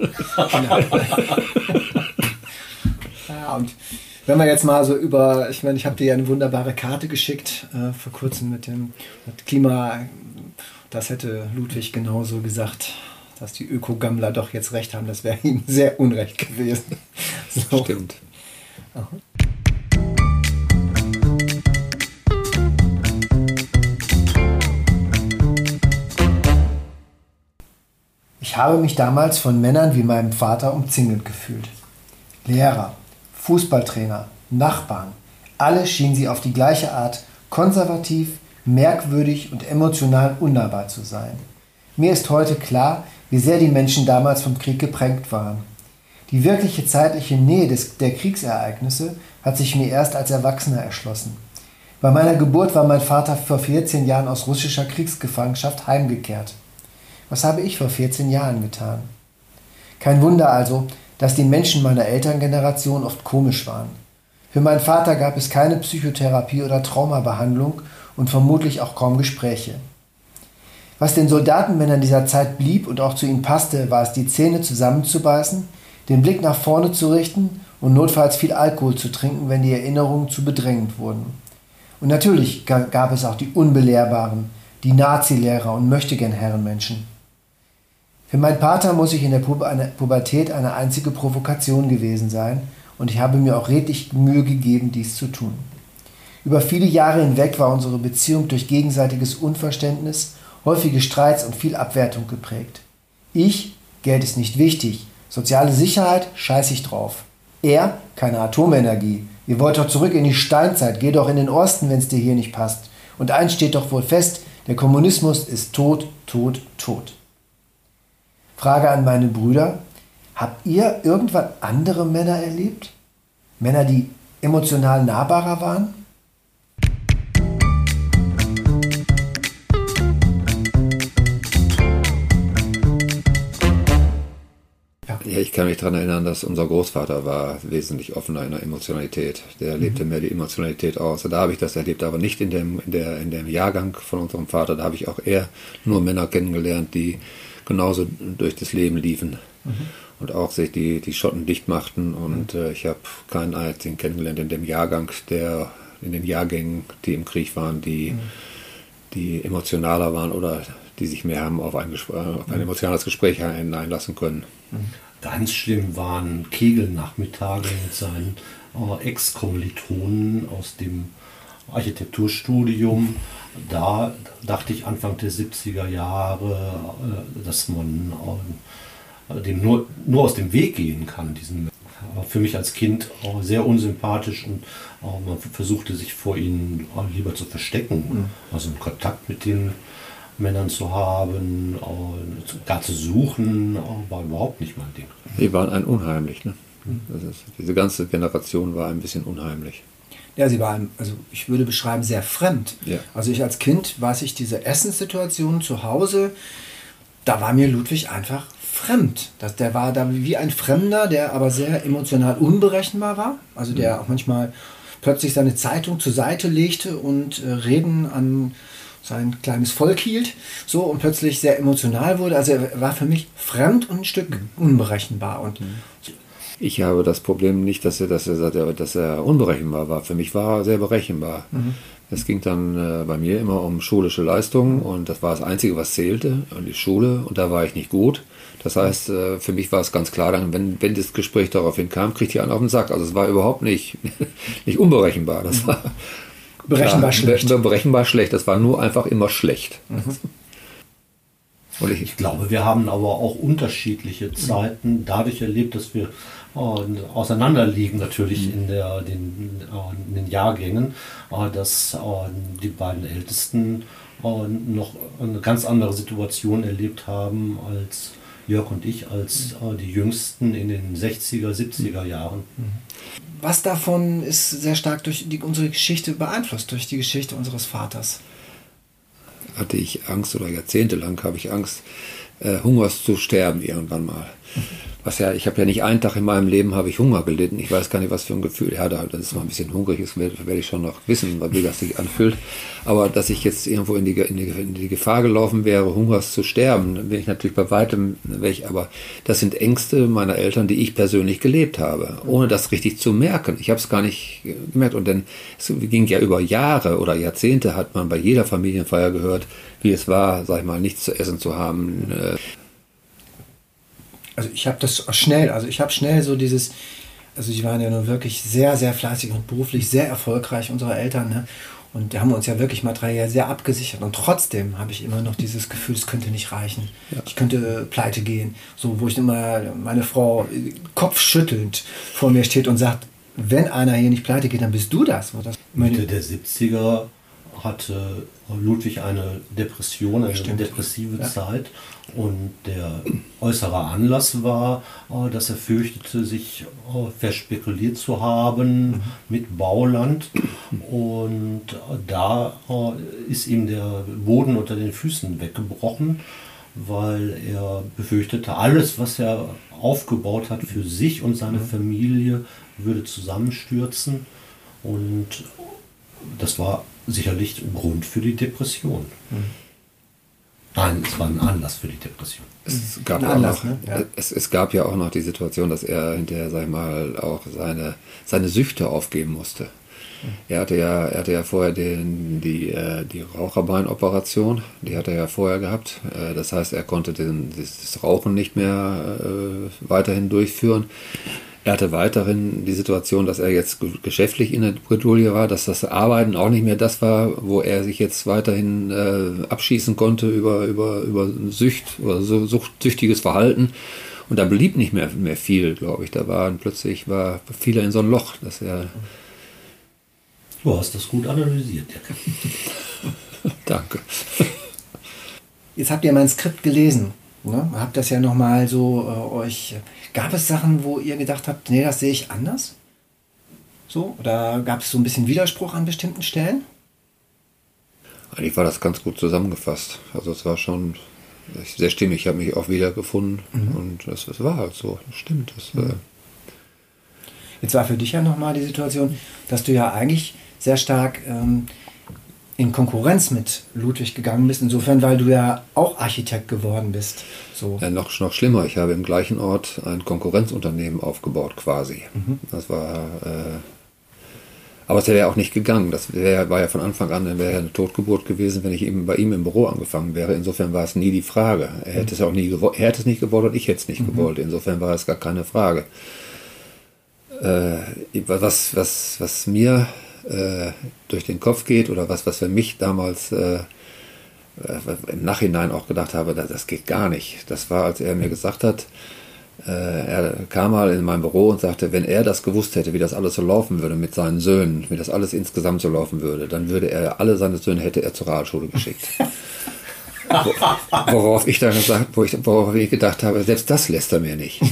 ja, und wenn wir jetzt mal so über, ich meine, ich habe dir ja eine wunderbare Karte geschickt, äh, vor kurzem mit dem mit Klima, das hätte Ludwig genauso gesagt, dass die Ökogammler doch jetzt recht haben, das wäre ihm sehr unrecht gewesen. So. Stimmt. Aha. Ich habe mich damals von Männern wie meinem Vater umzingelt gefühlt. Lehrer, Fußballtrainer, Nachbarn, alle schienen sie auf die gleiche Art konservativ, merkwürdig und emotional unnahbar zu sein. Mir ist heute klar, wie sehr die Menschen damals vom Krieg geprägt waren. Die wirkliche zeitliche Nähe des, der Kriegsereignisse hat sich mir erst als Erwachsener erschlossen. Bei meiner Geburt war mein Vater vor vierzehn Jahren aus russischer Kriegsgefangenschaft heimgekehrt. Was habe ich vor vierzehn Jahren getan? Kein Wunder also, dass die Menschen meiner Elterngeneration oft komisch waren. Für meinen Vater gab es keine Psychotherapie oder Traumabehandlung und vermutlich auch kaum Gespräche. Was den Soldatenmännern dieser Zeit blieb und auch zu ihnen passte, war es, die Zähne zusammenzubeißen, den Blick nach vorne zu richten und notfalls viel Alkohol zu trinken, wenn die Erinnerungen zu bedrängend wurden. Und natürlich gab es auch die Unbelehrbaren, die Nazi-Lehrer und Möchtegern-Herrenmenschen. Für meinen Pater muss ich in der Pubertät eine einzige Provokation gewesen sein und ich habe mir auch redlich Mühe gegeben, dies zu tun. Über viele Jahre hinweg war unsere Beziehung durch gegenseitiges Unverständnis, häufige Streits und viel Abwertung geprägt. Ich, Geld ist nicht wichtig, soziale Sicherheit, scheiß ich drauf. Er, keine Atomenergie, ihr wollt doch zurück in die Steinzeit, geh doch in den Osten, wenn es dir hier nicht passt. Und eins steht doch wohl fest, der Kommunismus ist tot, tot, tot. Frage an meine Brüder, habt ihr irgendwann andere Männer erlebt? Männer, die emotional nahbarer waren? Ja, ich kann mich daran erinnern, dass unser Großvater war wesentlich offener in der Emotionalität. Der lebte mhm. mehr die Emotionalität aus. Da habe ich das erlebt, aber nicht in dem, in der, in dem Jahrgang von unserem Vater. Da habe ich auch eher nur Männer kennengelernt, die genauso durch das Leben liefen mhm. und auch sich die, die Schotten dicht machten. Und mhm. äh, ich habe keinen einzigen kennengelernt in dem Jahrgang, der in den Jahrgängen, die im Krieg waren, die, mhm. die emotionaler waren oder die sich mehr haben auf ein, Gespräch, auf ein emotionales Gespräch einlassen können. Mhm. Ganz schlimm waren Kegelnachmittage mit seinen äh, Ex-Kommilitonen aus dem Architekturstudium. Da dachte ich Anfang der siebziger Jahre, äh, dass man äh, dem nur, nur aus dem Weg gehen kann. Diesen, äh, für mich als Kind äh, sehr unsympathisch und äh, man versuchte sich vor ihnen äh, lieber zu verstecken. Mhm. Also einen Kontakt mit den Männern zu haben, gar zu suchen, war überhaupt nicht mein Ding. Die waren ein unheimlich, ne? Das ist, diese ganze Generation war ein bisschen unheimlich. Ja, sie war, also ich würde beschreiben, sehr fremd. Ja. Also ich als Kind weiß ich, diese Essenssituation zu Hause, da war mir Ludwig einfach fremd. Das, der war da wie ein Fremder, der aber sehr emotional unberechenbar war. Also der mhm. auch manchmal plötzlich seine Zeitung zur Seite legte und äh, Reden an sein kleines Volk hielt, so und plötzlich sehr emotional wurde. Also er war für mich fremd und ein Stück unberechenbar. Und ich habe das Problem nicht, dass er, dass er, dass er unberechenbar war. Für mich war er sehr berechenbar. Mhm. Es ging dann äh, bei mir immer um schulische Leistungen und das war das Einzige, was zählte, die Schule, und da war ich nicht gut. Das heißt, äh, für mich war es ganz klar, dann, wenn, wenn das Gespräch daraufhin kam, kriegte ich einen auf den Sack. Also es war überhaupt nicht, nicht unberechenbar. Das war berechenbar ja, schlecht. Berechenbar schlecht. Das war nur einfach immer schlecht. Mhm. Und ich, ich glaube, wir haben aber auch unterschiedliche Zeiten dadurch erlebt, dass wir äh, auseinanderliegen natürlich in, der, den, äh, in den Jahrgängen, äh, dass äh, die beiden Ältesten äh, noch eine ganz andere Situation erlebt haben als Jörg und ich, als äh, die Jüngsten in den sechziger, siebziger Jahren. Was davon ist sehr stark durch die, unsere Geschichte beeinflusst, durch die Geschichte unseres Vaters? Hatte ich Angst, oder jahrzehntelang habe ich Angst, äh, Hungers zu sterben irgendwann mal. Was ja, ich habe ja nicht einen Tag in meinem Leben habe ich Hunger gelitten. Ich weiß gar nicht, was für ein Gefühl er hatte. Das ist mal ein bisschen hungrig ist, werde, werde ich schon noch wissen, wie das sich anfühlt. Aber dass ich jetzt irgendwo in die, in die, in die Gefahr gelaufen wäre, Hungers zu sterben, dann wäre ich natürlich bei weitem weg. Aber das sind Ängste meiner Eltern, die ich persönlich gelebt habe, ohne das richtig zu merken. Ich habe es gar nicht gemerkt. Und dann, es ging ja über Jahre oder Jahrzehnte, hat man bei jeder Familienfeier gehört, wie es war, sag ich mal, nichts zu essen zu haben. Also ich habe das schnell, also ich habe schnell so dieses, also die waren ja nun wirklich sehr, sehr fleißig und beruflich sehr erfolgreich, unsere Eltern, ne? Und die haben uns ja wirklich materiell sehr abgesichert. Und trotzdem habe ich immer noch dieses Gefühl, es könnte nicht reichen. Ja. Ich könnte pleite gehen. So, wo ich immer meine Frau kopfschüttelnd vor mir steht und sagt, wenn einer hier nicht pleite geht, dann bist du das. das Mitte der siebziger hatte Ludwig eine Depression, eine Stimmt. depressive ja. Zeit. Und der äußere Anlass war, dass er fürchtete, sich verspekuliert zu haben mhm. mit Bauland. Und da ist ihm der Boden unter den Füßen weggebrochen, weil er befürchtete, alles, was er aufgebaut hat für sich und seine mhm. Familie, würde zusammenstürzen. Und das war sicherlich ein Grund für die Depression. Mhm. Nein, es war ein Anlass für die Depression. Es gab, Ein ja Anlass, auch noch, ne? Ja. es, es gab ja auch noch die Situation, dass er hinterher, sag ich mal, auch seine, seine Süchte aufgeben musste. Er hatte ja, er hatte ja vorher den, die, äh, die Raucherbeinoperation, die hat er ja vorher gehabt. Äh, das heißt, er konnte den, das Rauchen nicht mehr äh, weiterhin durchführen. Er hatte weiterhin die Situation, dass er jetzt geschäftlich in der Bredouille war, dass das Arbeiten auch nicht mehr das war, wo er sich jetzt weiterhin äh, abschießen konnte über, über, über Sücht oder so, suchtsüchtiges Verhalten. Und da blieb nicht mehr, mehr viel, glaube ich. Da war plötzlich war fiel er in so ein Loch, dass er. Du hast das gut analysiert, Dirk. Danke. Jetzt habt ihr mein Skript gelesen. Ne? Habt das ja nochmal so äh, euch. Gab es Sachen, wo ihr gedacht habt, nee, das sehe ich anders? So? Oder gab es so ein bisschen Widerspruch an bestimmten Stellen? Eigentlich war das ganz gut zusammengefasst. Also es war schon sehr stimmig. Ich habe mich auch wiedergefunden mhm. und das, das war halt so. Das stimmt. Das, mhm. äh Jetzt war für dich ja nochmal die Situation, dass du ja eigentlich sehr stark ähm, in Konkurrenz mit Ludwig gegangen bist. Insofern, weil du ja auch Architekt geworden bist. So. Ja, noch, noch schlimmer. Ich habe im gleichen Ort ein Konkurrenzunternehmen aufgebaut quasi. Mhm. Das war... Äh, aber es wäre ja auch nicht gegangen. Das wär, war ja von Anfang an wäre ja eine Totgeburt gewesen, wenn ich eben bei ihm im Büro angefangen wäre. Insofern war es nie die Frage. Er hätte es auch nie gewollt. Er hätte es nicht gewollt und ich hätte es nicht mhm. gewollt. Insofern war es gar keine Frage. Äh, was, was, was mir äh, durch den Kopf geht oder was, was für mich damals äh, im Nachhinein auch gedacht habe, das, das geht gar nicht. Das war, als er mir gesagt hat, äh, er kam mal in mein Büro und sagte, wenn er das gewusst hätte, wie das alles so laufen würde mit seinen Söhnen, wie das alles insgesamt so laufen würde, dann würde er alle seine Söhne hätte er zur Realschule geschickt. Worauf ich dann gesagt, wo ich, worauf ich gedacht habe, selbst das lässt er mir nicht.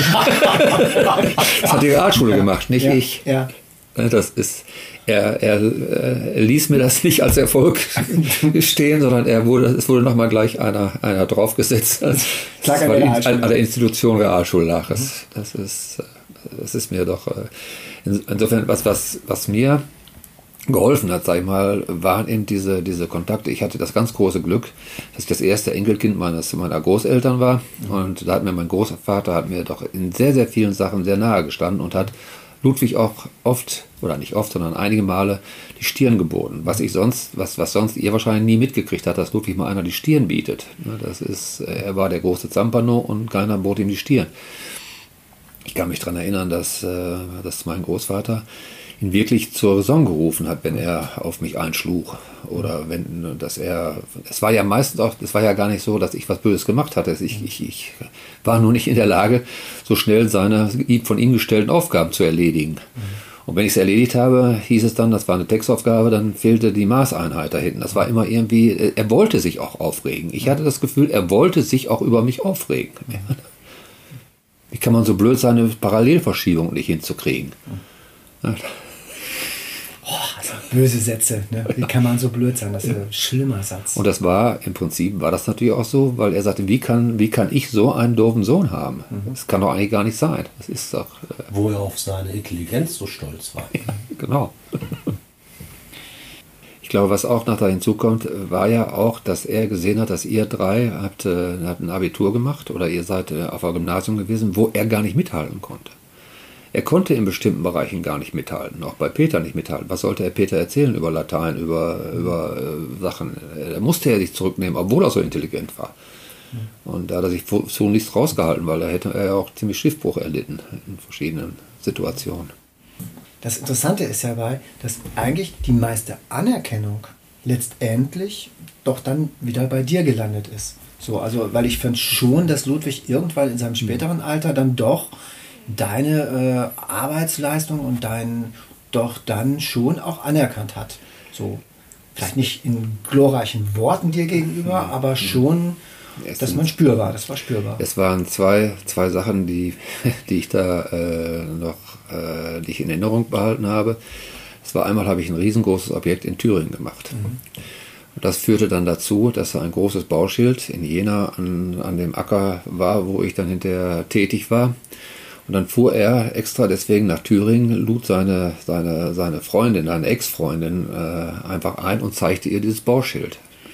Das hat die Realschule gemacht, nicht ja, ich. Ja. Das ist, er, er, er ließ mir das nicht als Erfolg stehen, sondern er wurde, es wurde nochmal gleich einer, einer draufgesetzt. Das Klar, war an, an der Institution Realschule lag. Das, das, ist, das ist mir doch insofern was, was, was mir geholfen hat, sag ich mal, waren eben diese, diese Kontakte. Ich hatte das ganz große Glück, dass ich das erste Enkelkind meines, meiner Großeltern war. Und da hat mir mein Großvater hat mir doch in sehr, sehr vielen Sachen sehr nahe gestanden und hat Ludwig auch oft, oder nicht oft, sondern einige Male die Stirn geboten. Was ich sonst, was, was sonst ihr wahrscheinlich nie mitgekriegt hat, dass Ludwig mal einer die Stirn bietet. Das ist, er war der große Zampano und keiner bot ihm die Stirn. Ich kann mich daran erinnern, dass, dass mein Großvater ihn wirklich zur Raison gerufen hat, wenn er auf mich einschlug. Oder wenn, dass er, es war ja meistens auch, es war ja gar nicht so, dass ich was Böses gemacht hatte. Ich, ich, ich war nur nicht in der Lage, so schnell seine von ihm gestellten Aufgaben zu erledigen. Und wenn ich es erledigt habe, hieß es dann, das war eine Textaufgabe, dann fehlte die Maßeinheit da hinten. Das war immer irgendwie, er wollte sich auch aufregen. Ich hatte das Gefühl, er wollte sich auch über mich aufregen. Wie kann man so blöd sein, eine Parallelverschiebung nicht hinzukriegen? Ja. Oh, also böse Sätze, ne? Wie kann man so blöd sein? Das ist ein schlimmer Satz. Und das war, im Prinzip war das natürlich auch so, weil er sagte, wie kann, wie kann ich so einen doofen Sohn haben? Mhm. Das kann doch eigentlich gar nicht sein. Das ist doch... Äh Wo er auf seine Intelligenz so stolz war. Genau. Ich glaube, was auch noch da hinzukommt, war ja auch, dass er gesehen hat, dass ihr drei habt, äh, habt ein Abitur gemacht oder ihr seid äh, auf einem Gymnasium gewesen, wo er gar nicht mithalten konnte. Er konnte in bestimmten Bereichen gar nicht mithalten, auch bei Peter nicht mithalten. Was sollte er Peter erzählen über Latein, über, über äh, Sachen? Da musste er sich zurücknehmen, obwohl er so intelligent war. Und da hat er sich so nichts rausgehalten, weil er hätte er auch ziemlich Schiffbruch erlitten in verschiedenen Situationen. Das Interessante ist ja bei, dass eigentlich die meiste Anerkennung letztendlich doch dann wieder bei dir gelandet ist. So, also, weil ich finde schon, dass Ludwig irgendwann in seinem späteren Alter dann doch deine äh, Arbeitsleistung und dein doch dann schon auch anerkannt hat. So, vielleicht nicht in glorreichen Worten dir gegenüber, aber schon, es dass man spürbar, das war spürbar. Es waren zwei, zwei Sachen, die, die ich da äh, noch, äh, die ich in Erinnerung behalten habe. Es war einmal, habe ich ein riesengroßes Objekt in Thüringen gemacht. Mhm. Das führte dann dazu, dass ein großes Bauschild in Jena an, an dem Acker war, wo ich dann hinterher tätig war. Und dann fuhr er extra deswegen nach Thüringen, lud seine, seine, seine Freundin, eine Ex-Freundin, äh, einfach ein und zeigte ihr dieses Bauschild.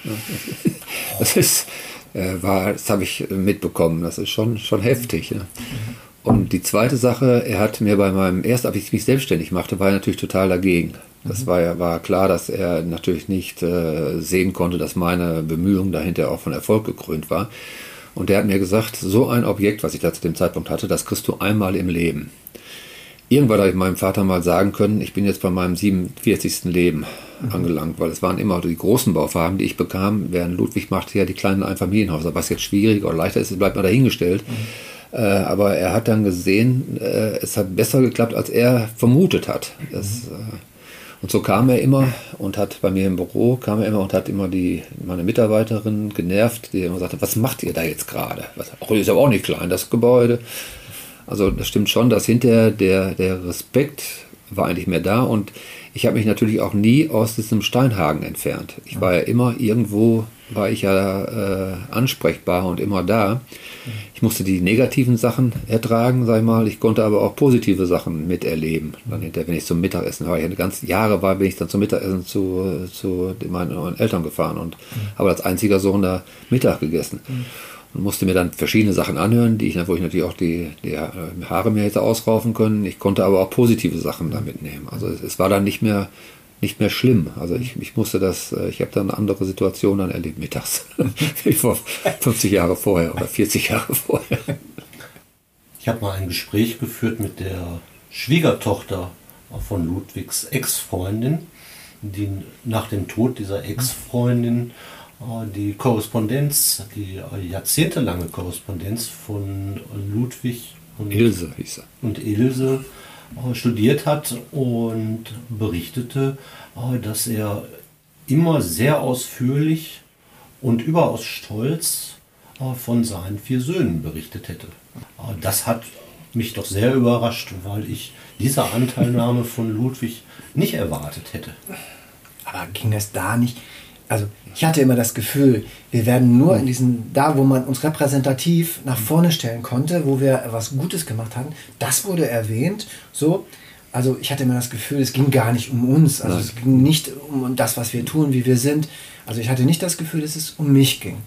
Das ist, äh, war, das habe ich mitbekommen. Das ist schon, schon heftig. Ne? Und die zweite Sache, er hat mir bei meinem ersten, als ich mich selbstständig machte, war er natürlich total dagegen. Das war ja war klar, dass er natürlich nicht äh, sehen konnte, dass meine Bemühungen dahinter auch von Erfolg gekrönt war. Und der hat mir gesagt, so ein Objekt, was ich da zu dem Zeitpunkt hatte, das kriegst du einmal im Leben. Irgendwann habe ich meinem Vater mal sagen können, ich bin jetzt bei meinem siebenundvierzigsten Leben mhm. angelangt, weil es waren immer die großen Bauvorhaben, die ich bekam, während Ludwig machte ja die kleinen Einfamilienhäuser. Was jetzt schwieriger oder leichter ist, bleibt mal dahingestellt. Mhm. Äh, aber er hat dann gesehen, äh, es hat besser geklappt, als er vermutet hat. Das, mhm. äh, und so kam er immer und hat bei mir im Büro, kam er immer und hat immer die, meine Mitarbeiterin genervt, die immer sagte, was macht ihr da jetzt gerade? Ach, ist aber auch nicht klein, das Gebäude. Also das stimmt schon, dass hinterher der, der Respekt war eigentlich mehr da und ich habe mich natürlich auch nie aus diesem Steinhagen entfernt. Ich war ja immer irgendwo, war ich ja äh, ansprechbar und immer da. Ich musste die negativen Sachen ertragen, sag ich mal. Ich konnte aber auch positive Sachen miterleben. Dann hinterher, wenn ich zum Mittagessen war, ich eine ganze Jahre war, bin ich dann zum Mittagessen zu, zu meinen Eltern gefahren und mhm. habe als einziger Sohn da Mittag gegessen. Mhm. Und musste mir dann verschiedene Sachen anhören, die ich, wo ich natürlich auch die, die Haare mir hätte ausraufen können. Ich konnte aber auch positive Sachen da mitnehmen. Also es, es war dann nicht mehr, nicht mehr schlimm. Also ich, ich musste das, ich habe dann andere Situationen dann erlebt mittags. Wie vor fünfzig Jahre vorher oder vierzig Jahre vorher. Ich habe mal ein Gespräch geführt mit der Schwiegertochter von Ludwigs Ex-Freundin, die nach dem Tod dieser Ex-Freundin die Korrespondenz, die jahrzehntelange Korrespondenz von Ludwig und Ilse, hieß er. und Ilse studiert hat und berichtete, dass er immer sehr ausführlich und überaus stolz von seinen vier Söhnen berichtet hätte. Das hat mich doch sehr überrascht, weil ich diese Anteilnahme von Ludwig nicht erwartet hätte. Aber ging das da nicht? Also ich hatte immer das Gefühl, wir werden nur in diesen, da wo man uns repräsentativ nach vorne stellen konnte, wo wir was Gutes gemacht hatten, das wurde erwähnt, so. Also ich hatte immer das Gefühl, es ging gar nicht um uns, also es ging nicht um das, was wir tun, wie wir sind. Also ich hatte nicht das Gefühl, dass es um mich ging.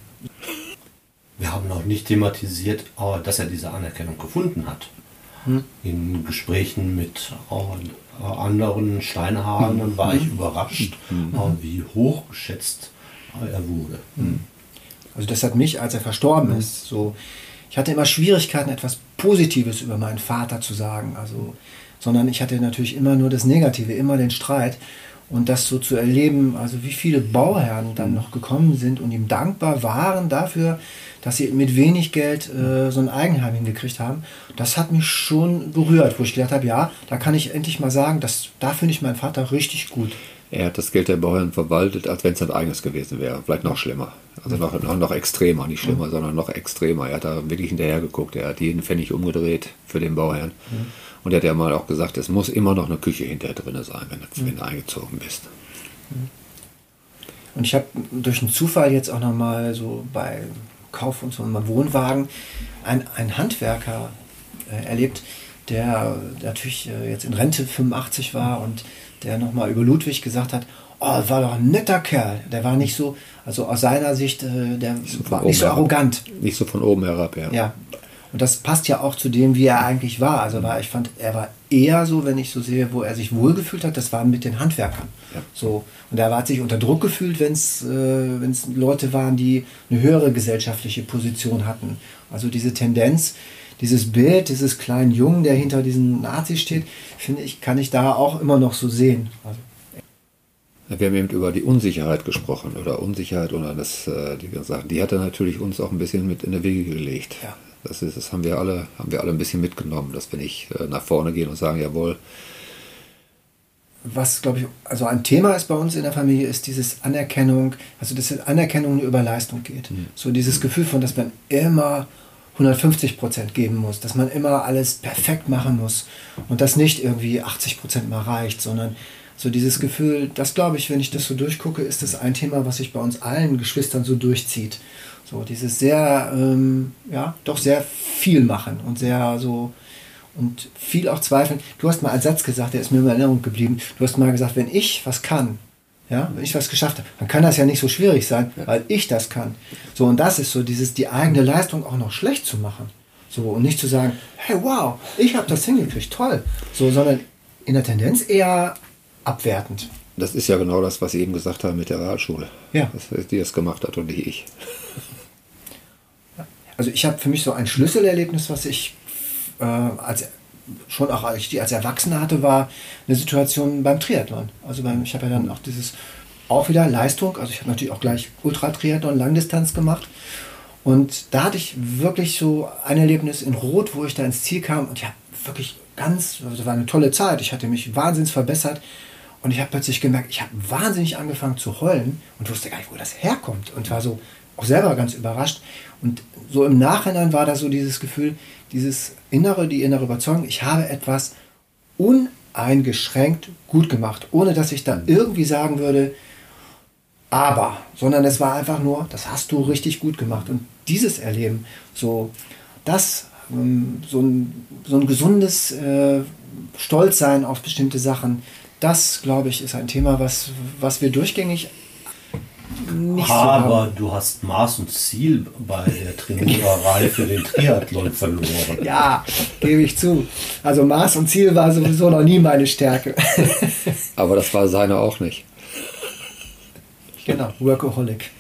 Wir haben auch nicht thematisiert, dass er diese Anerkennung gefunden hat. Hm. In Gesprächen mit anderen Steinhagern war ich überrascht, mhm. wie hoch geschätzt er wurde. Mhm. Also das hat mich, als er verstorben mhm. ist, so, ich hatte immer Schwierigkeiten, etwas Positives über meinen Vater zu sagen, also, sondern ich hatte natürlich immer nur das Negative, immer den Streit. Und das so zu erleben, also wie viele Bauherren dann noch gekommen sind und ihm dankbar waren dafür, dass sie mit wenig Geld äh, so ein Eigenheim hingekriegt haben, das hat mich schon berührt, wo ich gedacht habe, ja, da kann ich endlich mal sagen, dass, da finde ich meinen Vater richtig gut. Er hat das Geld der Bauherren verwaltet, als wenn es sein eigenes gewesen wäre, vielleicht noch schlimmer. Also noch, noch, noch extremer, nicht schlimmer, mhm. sondern noch extremer. Er hat da wirklich hinterher geguckt, er hat jeden Pfennig umgedreht für den Bauherrn. Mhm. Und er hat ja mal auch gesagt, es muss immer noch eine Küche hinterher drin sein, wenn, mhm. wenn du eingezogen bist. Und ich habe durch einen Zufall jetzt auch nochmal so bei Kauf und so einem Wohnwagen einen, einen Handwerker äh, erlebt, der natürlich äh, jetzt in Rente fünfundachtzig war und der nochmal über Ludwig gesagt hat, oh, war doch ein netter Kerl. Der war nicht so, also aus seiner Sicht, äh, der so war nicht so arrogant. Nicht so von oben herab, ja. Ja. Und das passt ja auch zu dem, wie er eigentlich war. Also war, ich fand, er war eher so, wenn ich so sehe, wo er sich wohlgefühlt hat, das war mit den Handwerkern. Ja. So. Und er hat sich unter Druck gefühlt, wenn es äh, wenn's Leute waren, die eine höhere gesellschaftliche Position hatten. Also diese Tendenz, dieses Bild, dieses kleinen Jungen, der hinter diesen Nazis steht, finde ich, kann ich da auch immer noch so sehen. Also, wir haben eben über die Unsicherheit gesprochen oder Unsicherheit oder das, die Sachen. Die hat er natürlich uns auch ein bisschen mit in die Wege gelegt. Ja. Das, ist, das haben wir alle, haben wir alle ein bisschen mitgenommen, dass wir nicht nach vorne gehen und sagen, jawohl. Was, glaube ich, also ein Thema ist bei uns in der Familie, ist dieses Anerkennung, also dass Anerkennung über Leistung geht. Mhm. So dieses Gefühl von, dass man immer hundertfünfzig Prozent geben muss, dass man immer alles perfekt machen muss und dass nicht irgendwie achtzig Prozent mal reicht, sondern so dieses Gefühl, das glaube ich, wenn ich das so durchgucke, ist das ein Thema, was sich bei uns allen Geschwistern so durchzieht. So dieses sehr, ähm, ja, doch sehr viel machen und sehr so und viel auch zweifeln. Du hast mal einen Satz gesagt, der ist mir in Erinnerung geblieben. Du hast mal gesagt, wenn ich was kann, Ja, wenn ich was geschafft habe, dann kann das ja nicht so schwierig sein, Ja. weil ich das kann. So, und das ist so dieses, die eigene Leistung auch noch schlecht zu machen. So, und nicht zu sagen, hey, wow, ich habe das hingekriegt, toll. So, sondern in der Tendenz eher abwertend. Das ist ja genau das, was Sie eben gesagt haben mit der Realschule. Ja. Dass die das gemacht hat und nicht ich. Also ich habe für mich so ein Schlüsselerlebnis, was ich äh, als schon auch als ich die als Erwachsener hatte, war eine Situation beim Triathlon. Also beim, ich habe ja dann auch dieses, auch wieder Leistung, also ich habe natürlich auch gleich Ultra-Triathlon, Langdistanz gemacht. Und da hatte ich wirklich so ein Erlebnis in Rot, wo ich da ins Ziel kam und ich habe wirklich ganz, das war eine tolle Zeit, ich hatte mich wahnsinnig verbessert und ich habe plötzlich gemerkt, ich habe wahnsinnig angefangen zu heulen und wusste gar nicht, wo das herkommt und war so auch selber ganz überrascht. Und so im Nachhinein war da so dieses Gefühl, dieses innere, die innere Überzeugung, ich habe etwas uneingeschränkt gut gemacht, ohne dass ich dann irgendwie sagen würde, aber, sondern es war einfach nur, das hast du richtig gut gemacht. Und dieses Erleben, so das, ähm, so, ein, so ein gesundes äh, Stolzsein auf bestimmte Sachen, das, glaube ich, ist ein Thema, was, was wir durchgängig nicht Aber so haben. du hast Maß und Ziel bei der Trainiererei für den Triathlon verloren. Ja, gebe ich zu. Also Maß und Ziel war sowieso noch nie meine Stärke. Aber das war seine auch nicht. Genau, Workaholic.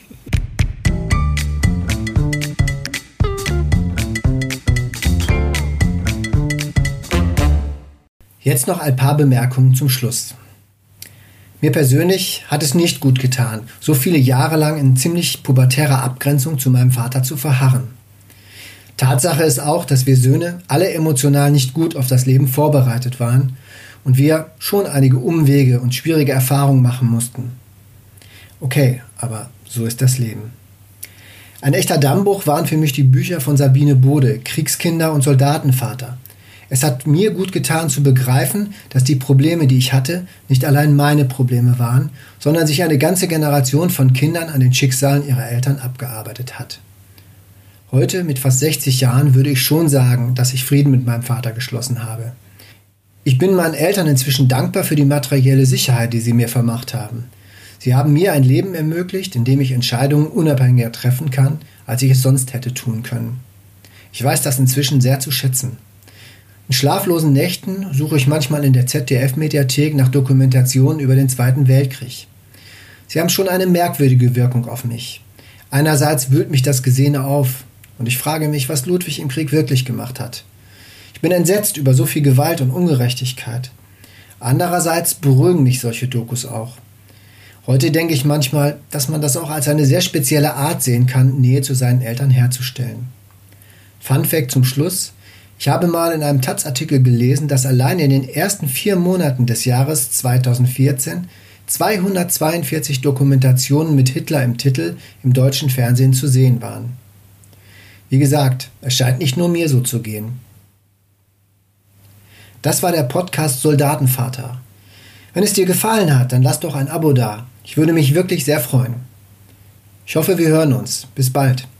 Jetzt noch ein paar Bemerkungen zum Schluss. Mir persönlich hat es nicht gut getan, so viele Jahre lang in ziemlich pubertärer Abgrenzung zu meinem Vater zu verharren. Tatsache ist auch, dass wir Söhne alle emotional nicht gut auf das Leben vorbereitet waren und wir schon einige Umwege und schwierige Erfahrungen machen mussten. Okay, aber so ist das Leben. Ein echter Dammbruch waren für mich die Bücher von Sabine Bode, Kriegskinder und Soldatenvater. Es hat mir gut getan zu begreifen, dass die Probleme, die ich hatte, nicht allein meine Probleme waren, sondern sich eine ganze Generation von Kindern an den Schicksalen ihrer Eltern abgearbeitet hat. Heute, mit fast sechzig Jahren, würde ich schon sagen, dass ich Frieden mit meinem Vater geschlossen habe. Ich bin meinen Eltern inzwischen dankbar für die materielle Sicherheit, die sie mir vermacht haben. Sie haben mir ein Leben ermöglicht, in dem ich Entscheidungen unabhängiger treffen kann, als ich es sonst hätte tun können. Ich weiß das inzwischen sehr zu schätzen. In schlaflosen Nächten suche ich manchmal in der Z D F-Mediathek nach Dokumentationen über den Zweiten Weltkrieg. Sie haben schon eine merkwürdige Wirkung auf mich. Einerseits wühlt mich das Gesehene auf und ich frage mich, was Ludwig im Krieg wirklich gemacht hat. Ich bin entsetzt über so viel Gewalt und Ungerechtigkeit. Andererseits beruhigen mich solche Dokus auch. Heute denke ich manchmal, dass man das auch als eine sehr spezielle Art sehen kann, Nähe zu seinen Eltern herzustellen. Fun Fact zum Schluss: Ich habe mal in einem Taz-Artikel gelesen, dass allein in den ersten vier Monaten des Jahres zweitausendvierzehn zweihundertzweiundvierzig Dokumentationen mit Hitler im Titel im deutschen Fernsehen zu sehen waren. Wie gesagt, es scheint nicht nur mir so zu gehen. Das war der Podcast Soldatenvater. Wenn es dir gefallen hat, dann lass doch ein Abo da. Ich würde mich wirklich sehr freuen. Ich hoffe, wir hören uns. Bis bald.